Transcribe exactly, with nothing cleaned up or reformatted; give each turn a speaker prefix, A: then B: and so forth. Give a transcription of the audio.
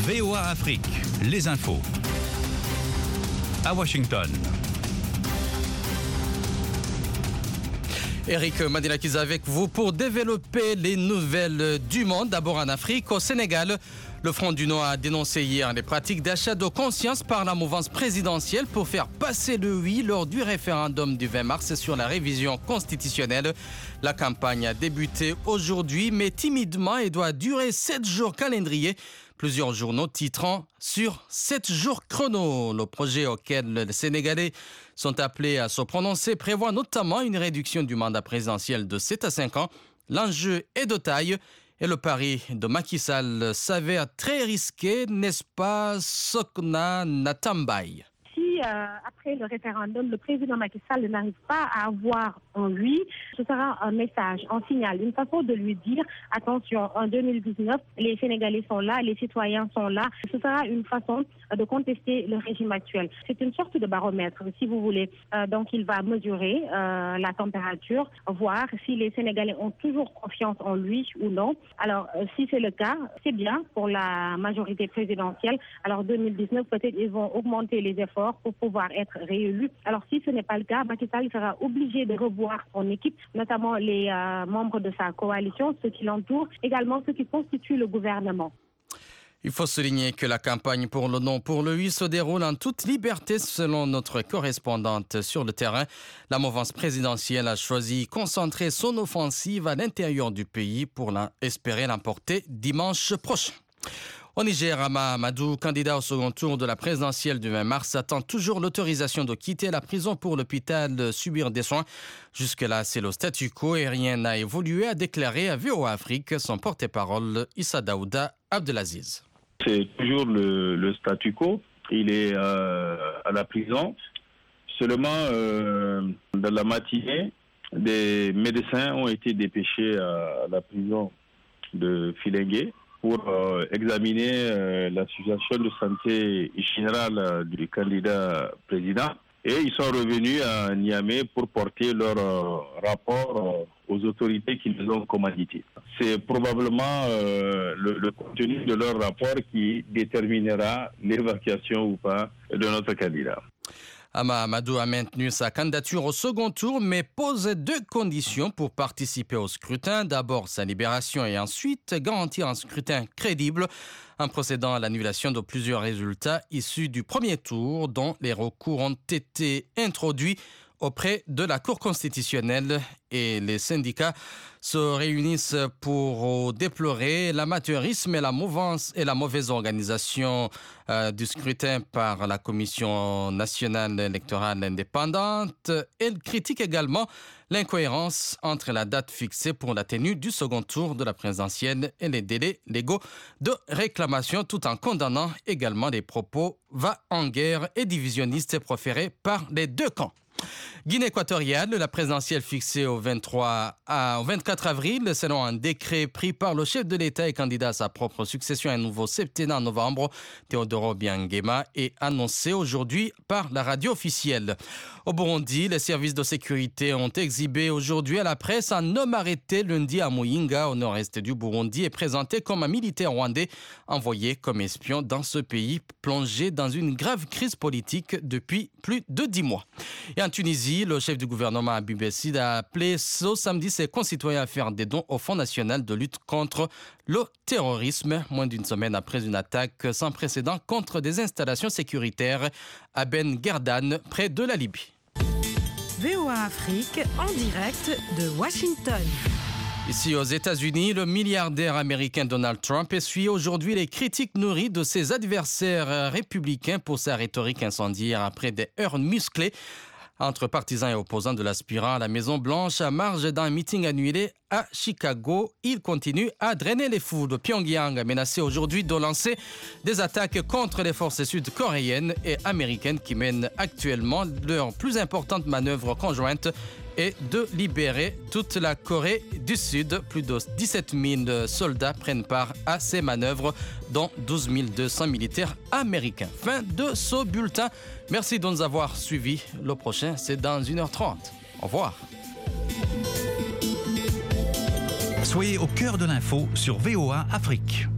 A: V O A Afrique, les infos. À Washington.
B: Eric Madinakis avec vous pour développer les nouvelles du monde. D'abord en Afrique, au Sénégal. Le Front d'Union a dénoncé hier les pratiques d'achat de conscience par la mouvance présidentielle pour faire passer le oui lors du référendum du vingt mars sur la révision constitutionnelle. La campagne a débuté aujourd'hui, mais timidement et doit durer sept jours calendrier. Plusieurs journaux titrant sur sept jours chrono. Le projet auquel les Sénégalais sont appelés à se prononcer prévoit notamment une réduction du mandat présidentiel de sept à cinq ans. L'enjeu est de taille. Et le pari de Macky Sall s'avère très risqué, n'est-ce pas, Sokna Natambaye?
C: Si euh, après le référendum, le président Macky Sall n'arrive pas à avoir en lui, ce sera un message, un signal, une façon de lui dire attention, en deux mille dix-neuf, les Sénégalais sont là, les citoyens sont là. Ce sera une façon de contester le régime actuel. C'est une sorte de baromètre, si vous voulez. Euh, donc il va mesurer euh, la température, voir si les Sénégalais ont toujours confiance en lui ou non. Alors euh, si c'est le cas, c'est bien pour la majorité présidentielle. Alors deux mille dix-neuf, peut-être ils vont augmenter les efforts pour pouvoir être réélus. Alors si ce n'est pas le cas, Macky Sall sera obligé de revoir son équipe, notamment les euh, membres de sa coalition, ceux qui l'entourent, également ceux qui constituent le gouvernement.
B: Il faut souligner que la campagne pour le non pour le oui se déroule en toute liberté selon notre correspondante sur le terrain. La mouvance présidentielle a choisi de concentrer son offensive à l'intérieur du pays pour espérer l'emporter dimanche prochain. Au Niger, Hama Amadou, candidat au second tour de la présidentielle du vingt mars, attend toujours l'autorisation de quitter la prison pour l'hôpital de subir des soins. Jusque-là, c'est le statu quo et rien n'a évolué, a déclaré à V O A Afrique son porte-parole Issa Daouda Abdelaziz.
D: C'est toujours le, le statu quo. Il est euh, à la prison. Seulement, euh, dans la matinée, des médecins ont été dépêchés à la prison de Filengue pour euh, examiner euh, la situation de santé générale euh, du candidat président. Et ils sont revenus à Niamey pour porter leur euh, rapport euh, aux autorités qui les ont commandités. C'est probablement euh, le, le contenu de leur rapport qui déterminera l'évacuation ou pas de notre candidat.
B: Hama Amadou a maintenu sa candidature au second tour, mais pose deux conditions pour participer au scrutin. D'abord, sa libération et ensuite garantir un scrutin crédible en procédant à l'annulation de plusieurs résultats issus du premier tour dont les recours ont été introduits auprès de la Cour constitutionnelle et les syndicats se réunissent pour déplorer l'amateurisme et la mouvance et la mauvaise organisation euh, du scrutin par la Commission nationale électorale indépendante. Elle critique également l'incohérence entre la date fixée pour la tenue du second tour de la présidentielle et les délais légaux de réclamation, tout en condamnant également les propos va en guerre et divisionnistes proférés par les deux camps. Guinée équatoriale, la présidentielle fixée au vingt-trois à, au vingt-quatre avril, selon un décret pris par le chef de l'État et candidat à sa propre succession à un nouveau septennat en novembre, Théodore Obiang Nguema, est annoncé aujourd'hui par la radio officielle. Au Burundi, les services de sécurité ont exhibé aujourd'hui à la presse un homme arrêté lundi à Muyinga, au nord-est du Burundi, et présenté comme un militaire rwandais envoyé comme espion dans ce pays plongé dans une grave crise politique depuis plus de dix mois. Et en Tunisie, le chef du gouvernement Habib Bessid a appelé ce samedi ses concitoyens à faire des dons au Fonds national de lutte contre le terrorisme, moins d'une semaine après une attaque sans précédent contre des installations sécuritaires à Ben Guerdan, près de la Libye.
E: V O A Afrique, en direct de Washington.
B: Ici aux États-Unis, le milliardaire américain Donald Trump essuie aujourd'hui les critiques nourries de ses adversaires républicains pour sa rhétorique incendiaire après des heurts musclés entre partisans et opposants de l'aspirant à la Maison-Blanche à marge d'un meeting annulé à Chicago. Il continue à drainer les foules. Pyongyang a menacé aujourd'hui de lancer des attaques contre les forces sud-coréennes et américaines qui mènent actuellement leur plus importante manœuvre conjointe et de libérer toute la Corée du Sud. Plus de dix-sept mille soldats prennent part à ces manœuvres, dont douze mille deux cents militaires américains. Fin de ce bulletin. Merci de nous avoir suivis. Le prochain, c'est dans une heure trente. Au revoir.
A: Soyez au cœur de l'info sur V O A Afrique.